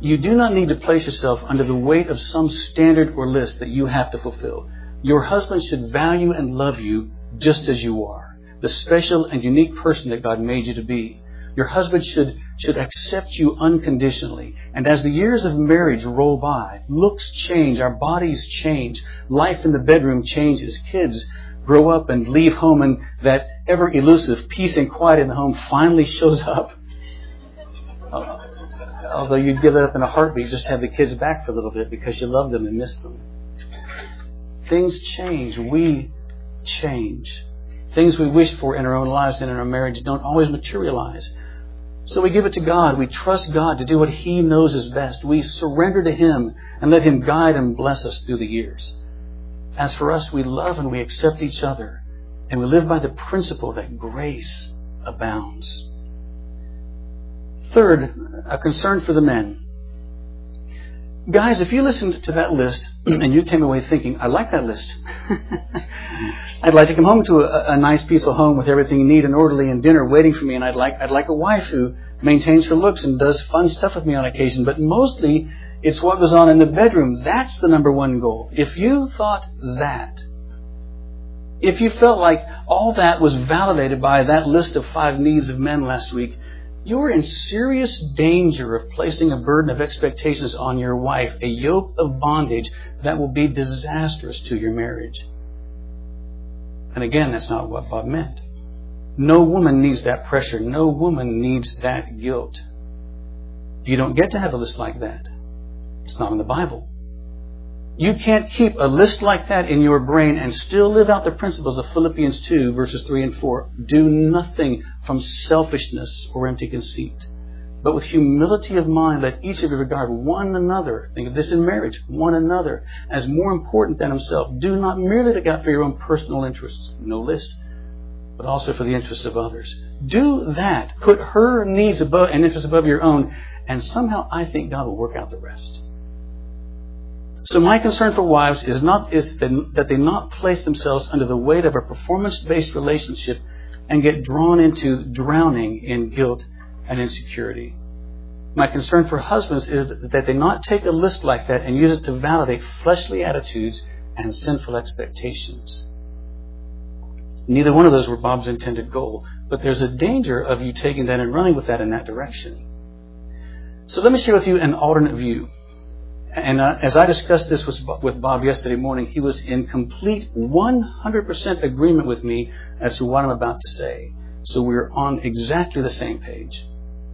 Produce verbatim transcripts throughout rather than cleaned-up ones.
You do not need to place yourself under the weight of some standard or list that you have to fulfill. Your husband should value and love you just as you are, the special and unique person that God made you to be. Your husband should, should accept you unconditionally. And as the years of marriage roll by, looks change, our bodies change, life in the bedroom changes, kids grow up and leave home, and that ever elusive peace and quiet in the home finally shows up. Although you'd give it up in a heartbeat, just have the kids back for a little bit because you love them and miss them. Things change. We change. Things we wish for in our own lives and in our marriage don't always materialize. So we give it to God. We trust God to do what He knows is best. We surrender to Him and let Him guide and bless us through the years. As for us, we love and we accept each other, and we live by the principle that grace abounds. Third, a concern for the men. Guys, if you listened to that list and you came away thinking, I like that list. I'd like to come home to a, a nice, peaceful home with everything neat and orderly and dinner waiting for me. And I'd like, I'd like a wife who maintains her looks and does fun stuff with me on occasion. But mostly, it's what goes on in the bedroom. That's the number one goal. If you thought that, if you felt like all that was validated by that list of five needs of men last week, you're in serious danger of placing a burden of expectations on your wife, a yoke of bondage that will be disastrous to your marriage. And again, that's not what Bob meant. No woman needs that pressure. No woman needs that guilt. You don't get to have a list like that. It's not in the Bible. You can't keep a list like that in your brain and still live out the principles of Philippians two, verses three and four. Do nothing from selfishness or empty conceit, but with humility of mind, let each of you regard one another. Think of this in marriage, one another, as more important than himself. Do not merely look out for your own personal interests, no list, but also for the interests of others. Do that. Put her needs above and interests above your own, and somehow I think God will work out the rest. So my concern for wives is not is that they not place themselves under the weight of a performance-based relationship and get drawn into drowning in guilt and insecurity. My concern for husbands is that they not take a list like that and use it to validate fleshly attitudes and sinful expectations. Neither one of those were Bob's intended goal, but there's a danger of you taking that and running with that in that direction. So let me share with you an alternate view. And uh, as I discussed this with, with Bob yesterday morning, he was in complete one hundred percent agreement with me as to what I'm about to say. So we're on exactly the same page.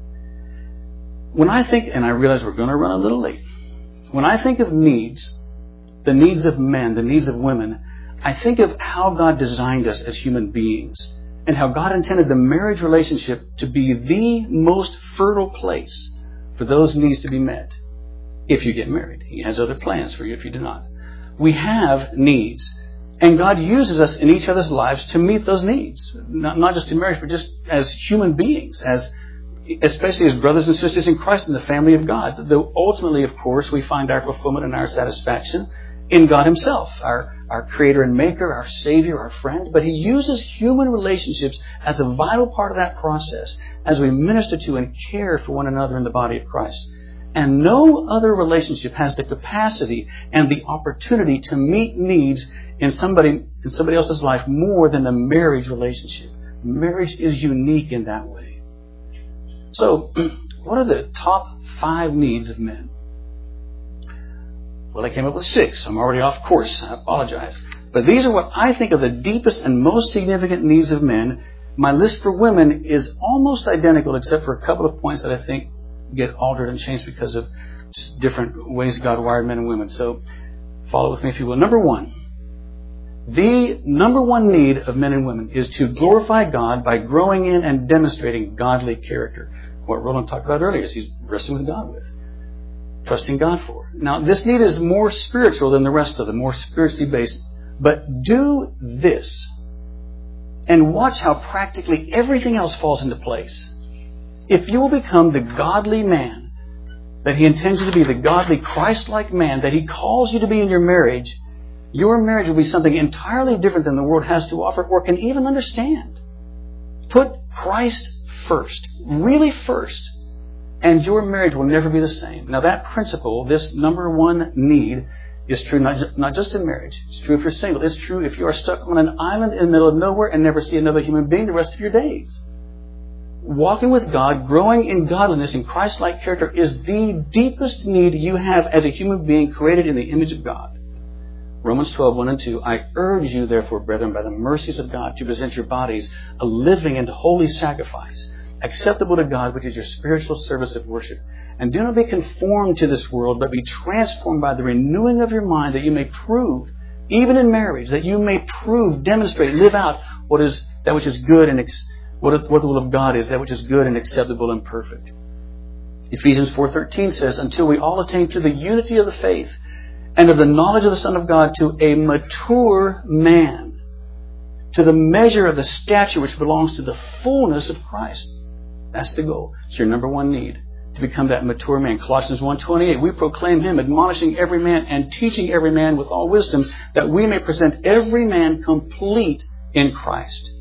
When I think, and I realize we're going to run a little late, when I think of needs, the needs of men, the needs of women, I think of how God designed us as human beings and how God intended the marriage relationship to be the most fertile place for those needs to be met. If you get married, He has other plans for you if you do not. We have needs, and God uses us in each other's lives to meet those needs. Not, not just in marriage, but just as human beings, as especially as brothers and sisters in Christ in the family of God. Though ultimately, of course, we find our fulfillment and our satisfaction in God Himself, our, our Creator and Maker, our Savior, our friend. But He uses human relationships as a vital part of that process as we minister to and care for one another in the body of Christ. And no other relationship has the capacity and the opportunity to meet needs in somebody in somebody else's life more than the marriage relationship. Marriage is unique in that way. So, what are the top five needs of men? Well, I came up with six. I'm already off course. I apologize. But these are what I think are the deepest and most significant needs of men. My list for women is almost identical except for a couple of points that I think get altered and changed because of just different ways God wired men and women. So follow with me if you will. Number one. The number one need of men and women is to glorify God by growing in and demonstrating godly character. What Roland talked about earlier is he's wrestling with God with. Trusting God for. Now, this need is more spiritual than the rest of them, more spiritually based. But do this and watch how practically everything else falls into place. If you will become the godly man that He intends you to be, the godly Christ-like man that He calls you to be in your marriage, your marriage will be something entirely different than the world has to offer or can even understand. Put Christ first, really first, and your marriage will never be the same. Now that principle, this number one need, is true not, ju- not just in marriage. It's true if you're single. It's true if you are stuck on an island in the middle of nowhere and never see another human being the rest of your days. Walking with God, growing in godliness and Christ-like character is the deepest need you have as a human being created in the image of God. Romans twelve, one and two, I urge you, therefore, brethren, by the mercies of God, to present your bodies a living and holy sacrifice, acceptable to God, which is your spiritual service of worship. And do not be conformed to this world, but be transformed by the renewing of your mind, that you may prove, even in marriage, that you may prove, demonstrate, live out what is that which is good and ex- what, what the will of God is, that which is good and acceptable and perfect. Ephesians four thirteen says, until we all attain to the unity of the faith and of the knowledge of the Son of God, to a mature man, to the measure of the stature which belongs to the fullness of Christ. That's the goal. It's your number one need, to become that mature man. Colossians one twenty-eight, we proclaim Him, admonishing every man and teaching every man with all wisdom, that we may present every man complete in Christ.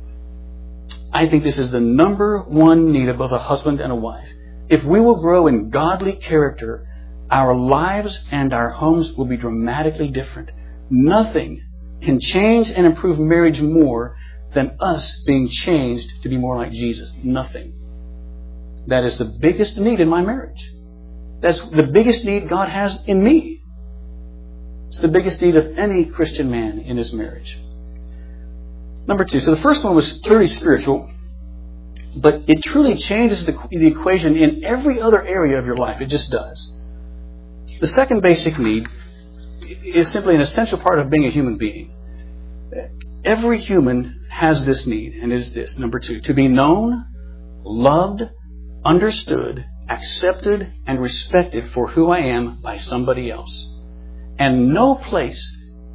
I think this is the number one need of both a husband and a wife. If we will grow in godly character, our lives and our homes will be dramatically different. Nothing can change and improve marriage more than us being changed to be more like Jesus. Nothing. That is the biggest need in my marriage. That's the biggest need God has in me. It's the biggest need of any Christian man in his marriage. Number two. So the first one was clearly spiritual, but it truly changes the, the equation in every other area of your life. It just does. The second basic need is simply an essential part of being a human being. Every human has this need, and it is this. Number two, to be known, loved, understood, accepted, and respected for who I am by somebody else. And no place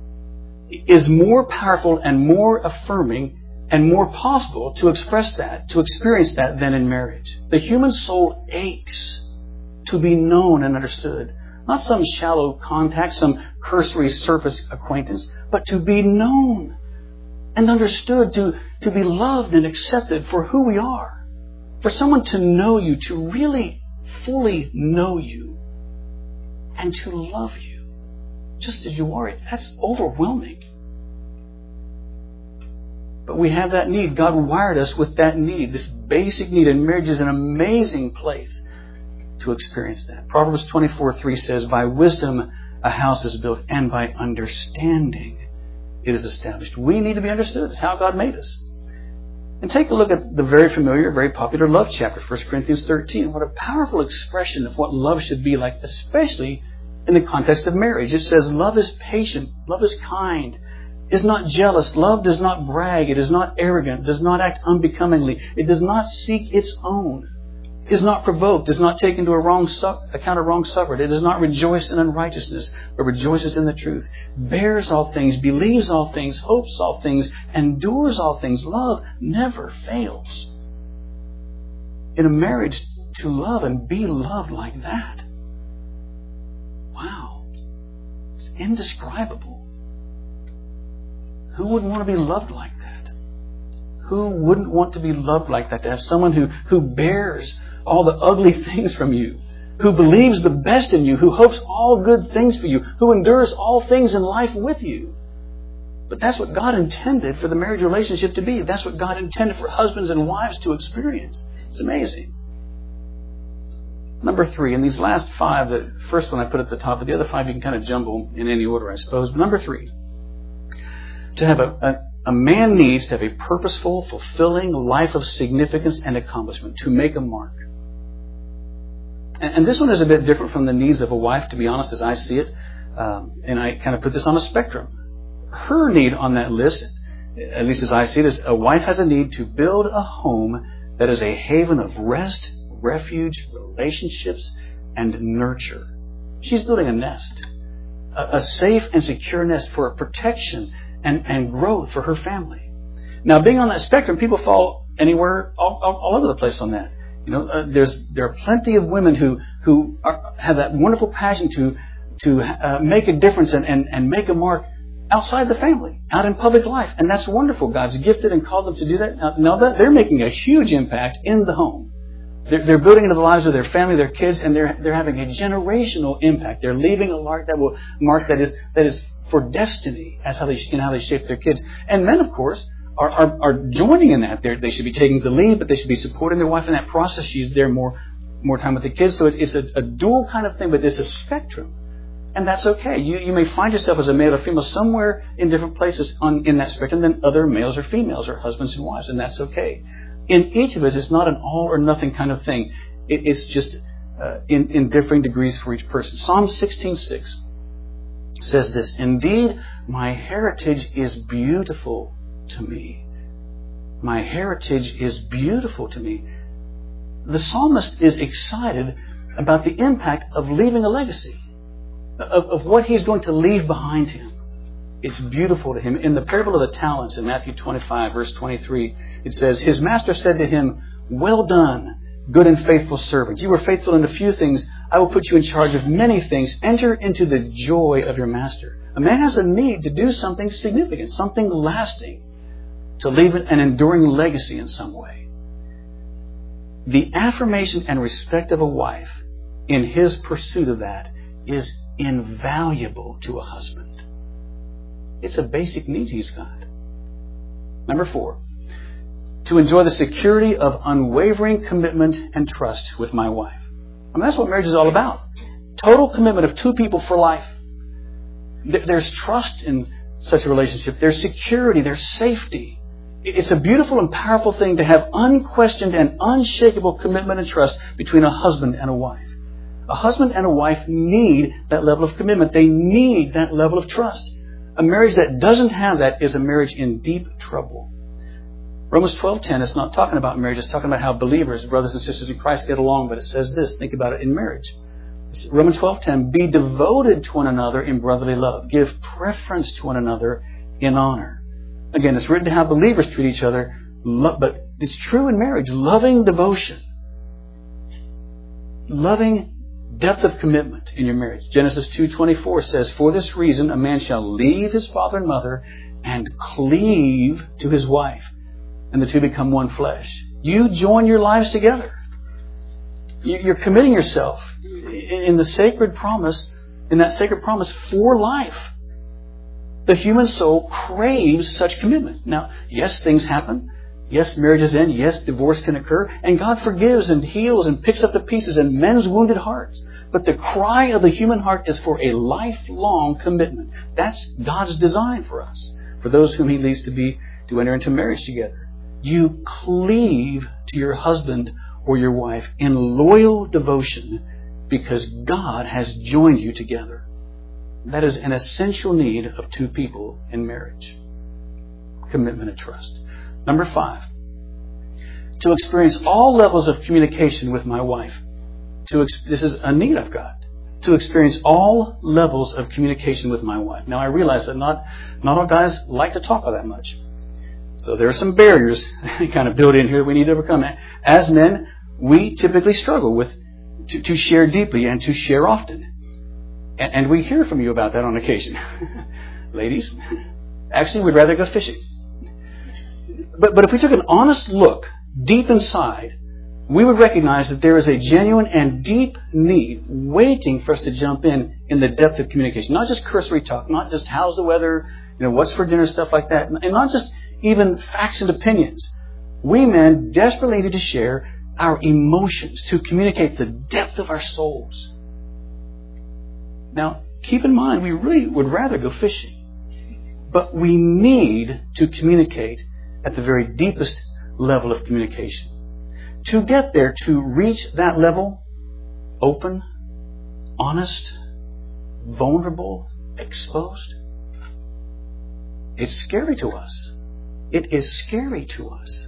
is more powerful and more affirming and more possible to express that, to experience that, than in marriage. The human soul aches to be known and understood. Not some shallow contact, some cursory surface acquaintance, but to be known and understood, to, to be loved and accepted for who we are. For someone to know you, to really fully know you, and to love you just as you are, that's overwhelming. But we have that need. God wired us with that need, this basic need, and marriage is an amazing place to experience that. Proverbs twenty-four three says, by wisdom a house is built, and by understanding it is established. We need to be understood. It's how God made us. And take a look at the very familiar, very popular love chapter, First Corinthians thirteen. What a powerful expression of what love should be like, especially in the context of marriage. It says, love is patient, love is kind, is not jealous, love does not brag, it is not arrogant, does not act unbecomingly, it does not seek its own, is not provoked, does not take into a wrong su- account of wrong suffered. It does not rejoice in unrighteousness, but rejoices in the truth. Bears all things, believes all things, hopes all things, endures all things. Love never fails. In a marriage, to love and be loved like that, wow, it's indescribable. Who wouldn't want to be loved like that? Who wouldn't want to be loved like that? To have someone who, who bears all the ugly things from you, who believes the best in you, who hopes all good things for you, who endures all things in life with you. But that's what God intended for the marriage relationship to be. That's what God intended for husbands and wives to experience. It's amazing. Number three, and these last five, the first one I put at the top, but the other five you can kind of jumble in any order, I suppose. But number three, to have a, a A man needs to have a purposeful, fulfilling life of significance and accomplishment, to make a mark. And, and this one is a bit different from the needs of a wife, to be honest, as I see it. Um, and I kind of put this on a spectrum. Her need on that list, at least as I see it, is a wife has a need to build a home that is a haven of rest, refuge, relationships, and nurture. She's building a nest, a, a safe and secure nest for protection and, and growth for her family. Now, being on that spectrum, people fall anywhere, all, all, all over the place on that. You know, uh, there's there are plenty of women who who are, have that wonderful passion to to uh, make a difference and, and, and make a mark outside the family, out in public life, and that's wonderful. God's gifted and called them to do that. Now, now that they're making a huge impact in the home. They're, they're building into the lives of their family, their kids, and they're they're having a generational impact. They're leaving a mark that will mark that is that is for destiny as how they in how they shape their kids. And men, of course, are are, are joining in that. They're, they should be taking the lead, but they should be supporting their wife in that process. She's there more more time with the kids, so it, it's a, a dual kind of thing, but it's a spectrum. And that's okay. You you may find yourself as a male or female somewhere in different places on in that spectrum than other males or females or husbands and wives, and that's okay. In each of us, it's not an all or nothing kind of thing. It, it's just uh, in, in differing degrees for each person. Psalm sixteen six says this, "Indeed, my heritage is beautiful to me. My heritage is beautiful to me." The psalmist is excited about the impact of leaving a legacy. Of, of what he's going to leave behind him. It's beautiful to him. In the parable of the talents in Matthew twenty-five, verse twenty-three, it says, "His master said to him, 'Well done, good and faithful servant. You were faithful in a few things. I will put you in charge of many things. Enter into the joy of your master.'" A man has a need to do something significant, something lasting, to leave an enduring legacy in some way. The affirmation and respect of a wife in his pursuit of that is invaluable to a husband. It's a basic need he's got. Number four, to enjoy the security of unwavering commitment and trust with my wife. I mean, that's what marriage is all about. Total commitment of two people for life. There's trust in such a relationship. There's security. There's safety. It's a beautiful and powerful thing to have unquestioned and unshakable commitment and trust between a husband and a wife. A husband and a wife need that level of commitment. They need that level of trust. A marriage that doesn't have that is a marriage in deep trouble. Romans twelve ten is not talking about marriage. It's talking about how believers, brothers and sisters in Christ, get along. But it says this. Think about it in marriage. Romans twelve ten, "Be devoted to one another in brotherly love. Give preference to one another in honor." Again, it's written to how believers treat each other. But it's true in marriage. Loving devotion. Loving depth of commitment in your marriage. Genesis two twenty-four says, "For this reason a man shall leave his father and mother and cleave to his wife, and the two become one flesh." You join your lives together. You're committing yourself in the sacred promise, in that sacred promise for life. The human soul craves such commitment. Now, yes, things happen. Yes, marriages end. Yes, divorce can occur. And God forgives and heals and picks up the pieces in men's wounded hearts. But the cry of the human heart is for a lifelong commitment. That's God's design for us, for those whom He leads to be to enter into marriage together. You cleave to your husband or your wife in loyal devotion because God has joined you together. That is an essential need of two people in marriage. Commitment and trust. Number five, to experience all levels of communication with my wife. To ex- this is a need I've got. To experience all levels of communication with my wife. Now, I realize that not, not all guys like to talk all that much. So there are some barriers kind of built in here that we need to overcome. As men, we typically struggle with to, to share deeply and to share often. And, and we hear from you about that on occasion. Ladies, actually, we'd rather go fishing. But, but if we took an honest look deep inside, we would recognize that there is a genuine and deep need waiting for us to jump in in the depth of communication. Not just cursory talk, not just how's the weather, you know, what's for dinner, stuff like that. And not just even facts and opinions. We men desperately need to share our emotions, to communicate the depth of our souls. Now, keep in mind, we really would rather go fishing. But we need to communicate at the very deepest level of communication. To get there, to reach that level, open, honest, vulnerable, exposed, it's scary to us. It is scary to us.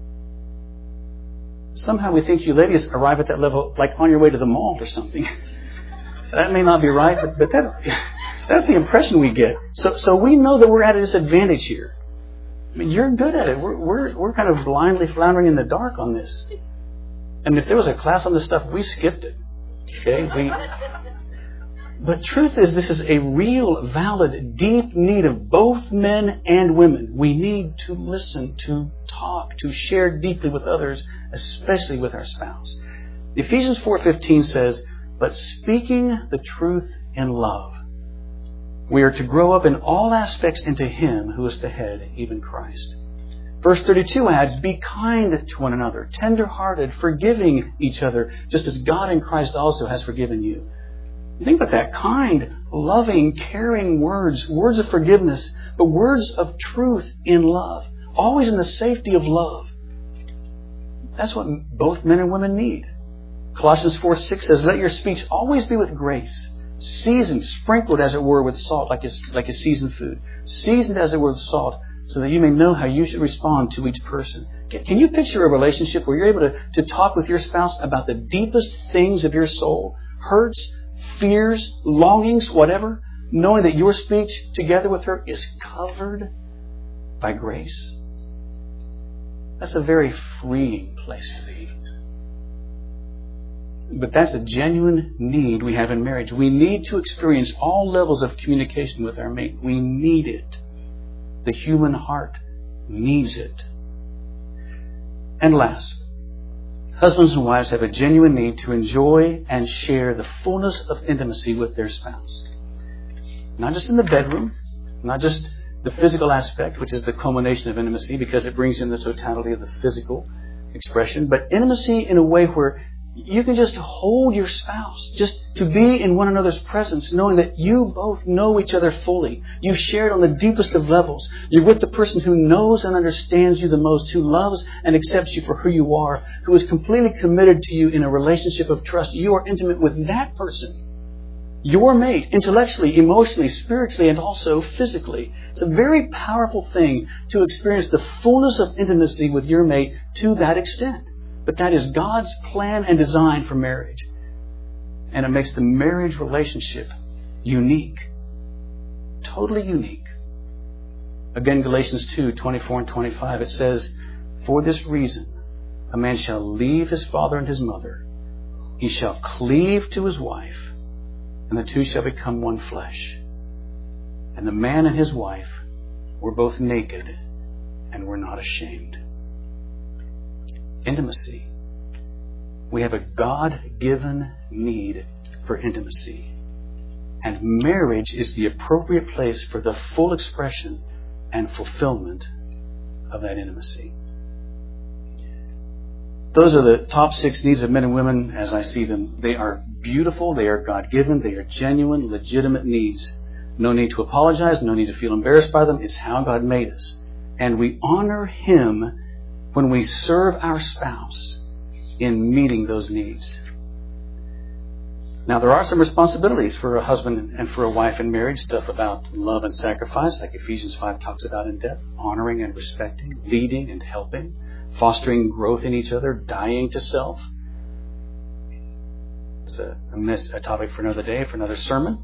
Somehow we think you ladies arrive at that level like on your way to the mall or something. That may not be right, but, but that's, that's the impression we get. So, so we know that we're at a disadvantage here. I mean, you're good at it. We're, we're, we're kind of blindly floundering in the dark on this. And if there was a class on this stuff, we skipped it. Okay? We, but truth is, this is a real, valid, deep need of both men and women. We need to listen, to talk, to share deeply with others, especially with our spouse. Ephesians four fifteen says, "But speaking the truth in love, we are to grow up in all aspects into Him who is the head, even Christ." Verse thirty-two adds, "Be kind to one another, tender-hearted, forgiving each other, just as God in Christ also has forgiven you." Think about that. Kind, loving, caring words, words of forgiveness, but words of truth in love, always in the safety of love. That's what both men and women need. Colossians four six says, "Let your speech always be with grace, seasoned, sprinkled as it were with salt, like a, like a seasoned food, seasoned as it were with salt, so that you may know how you should respond to each person." Can you picture a relationship where you're able to, to talk with your spouse about the deepest things of your soul, hurts, fears, longings, whatever, knowing that your speech together with her is covered by grace? That's a very freeing place to be. But that's a genuine need we have in marriage. We need to experience all levels of communication with our mate. We need it. The human heart needs it. And last, husbands and wives have a genuine need to enjoy and share the fullness of intimacy with their spouse. Not just in the bedroom, not just the physical aspect, which is the culmination of intimacy because it brings in the totality of the physical expression, but intimacy in a way where you can just hold your spouse, just to be in one another's presence, knowing that you both know each other fully. You've shared on the deepest of levels. You're with the person who knows and understands you the most, who loves and accepts you for who you are, who is completely committed to you in a relationship of trust. You are intimate with that person, your mate, intellectually, emotionally, spiritually, and also physically. It's a very powerful thing to experience the fullness of intimacy with your mate to that extent. But that is God's plan and design for marriage. And it makes the marriage relationship unique. Totally unique. Again, Galatians two, twenty-four and twenty-five, it says, "For this reason, a man shall leave his father and his mother. He shall cleave to his wife, and the two shall become one flesh. And the man and his wife were both naked and were not ashamed." Intimacy. We have a God-given need for intimacy. And marriage is the appropriate place for the full expression and fulfillment of that intimacy. Those are the top six needs of men and women as I see them. They are beautiful, they are God-given, they are genuine, legitimate needs. No need to apologize, no need to feel embarrassed by them. It's how God made us. And we honor Him when we serve our spouse in meeting those needs. Now, there are some responsibilities for a husband and for a wife in marriage, stuff about love and sacrifice, like Ephesians five talks about in depth, honoring and respecting, leading and helping, fostering growth in each other, dying to self. It's a, a, miss, a topic for another day, for another sermon.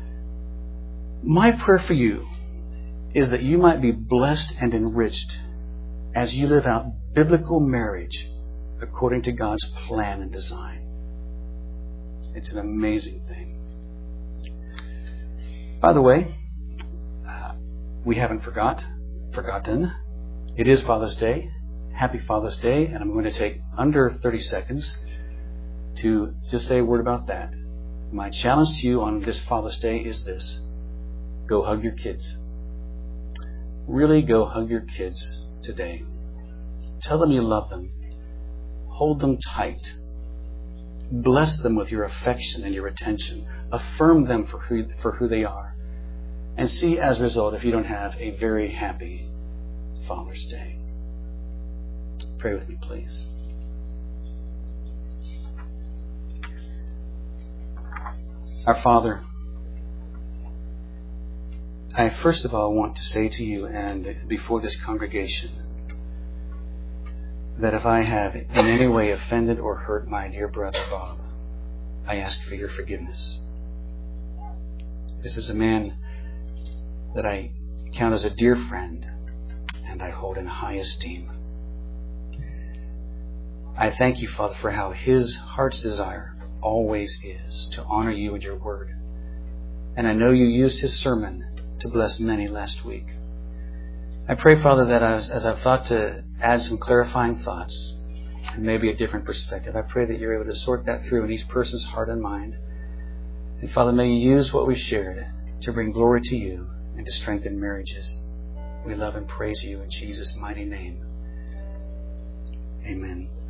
My prayer for you is that you might be blessed and enriched as you live out biblical marriage according to God's plan and design. It's an amazing thing. By the way, uh, we haven't forgot, forgotten. It is Father's Day. Happy Father's Day. And I'm going to take under thirty seconds to just say a word about that. My challenge to you on this Father's Day is this. Go hug your kids. Really go hug your kids today. Tell them you love them. Hold them tight. Bless them with your affection and your attention. Affirm them for who, for who they are. And see as a result if you don't have a very happy Father's Day. Pray with me, please. Our Father, I first of all want to say to you and before this congregation that if I have in any way offended or hurt my dear brother Bob, I ask for your forgiveness. This is a man that I count as a dear friend and I hold in high esteem. I thank you, Father, for how his heart's desire always is to honor you and your word. And I know you used his sermon to bless many last week. I pray, Father, that as, as I've thought to add some clarifying thoughts, and maybe a different perspective. I pray that you're able to sort that through in each person's heart and mind. And Father, may you use what we shared to bring glory to you and to strengthen marriages. We love and praise you in Jesus' mighty name. Amen.